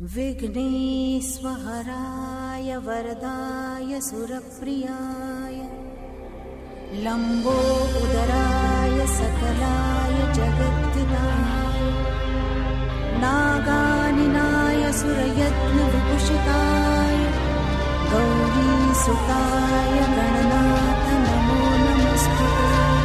विघ्नेश्वराय वरदाय सुरप्रियाय लंबोदराय सकलाय जगद्दिनाय नागानिनाय सुरयत्नविभूषिताय गौरीसुताय गणनाथ नमो नमस्तुते।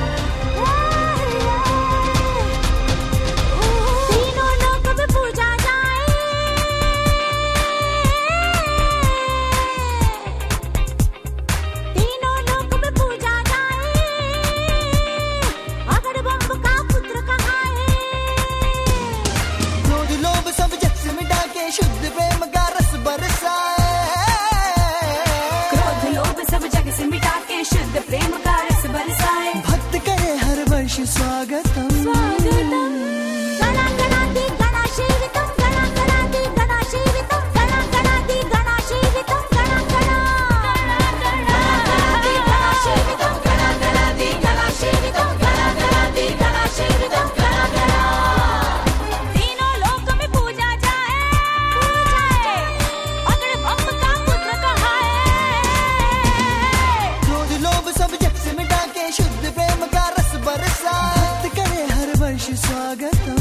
स्वागतम स्वागतम गणागणादि गणासेवितं गणागणादि गणासेवितं गणागणादि गणासेवितं गणागणादि गणासेवितं गणागणादि गणासेवितं गणागणादि गणासेवितं गणागणा। तीनों लोक में पूजा जाए अग्नि बम का पुत्र कहाए। क्रोध लोभ सब जग से मिटा के शुद्ध प्रेम का रस बरसा स्वागतम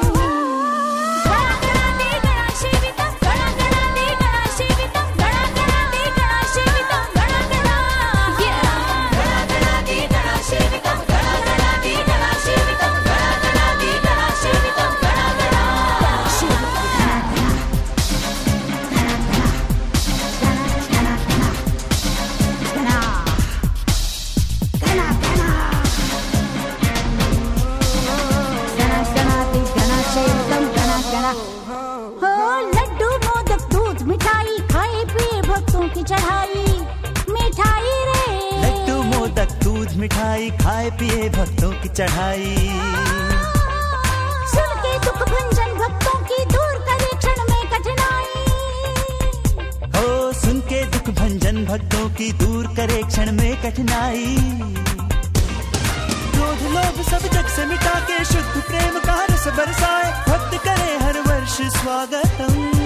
गणागणादि गणासेवितं गणागणादि गणासेवितं गणागणादि गणासेवितं गणागणा। गणागणादि गणासेवितं गणागणादि गणासेवितं गणागणादि गणासेवितं गणागणा। लड्डू मोदक दूध मिठाई खाए पिए भक्तों की चढ़ाई मिठाई रे। लड्डू मोदक दूध मिठाई खाए पिए भक्तों की चढ़ाई। सुन के दुख भंजन भक्तों की दूर करे क्षण में कठिनाई। हो सुन के दुख भंजन भक्तों की दूर करे क्षण में कठिनाई। क्रोध लोभ सब जग से मिटा के शुद्ध प्रेम का रस बरसाए भक्त करे हर वर्ष स्वागतम।